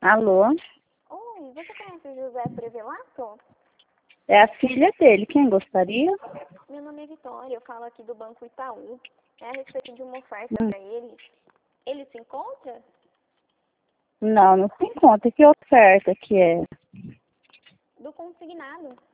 Alô? Oi, você conhece o José Prevelato? É a filha dele. Quem gostaria? Meu nome é Vitória, eu falo aqui do Banco Itaú. É a respeito de uma oferta Hum. para ele. Ele se encontra? Não se encontra. Que oferta que é? Do consignado.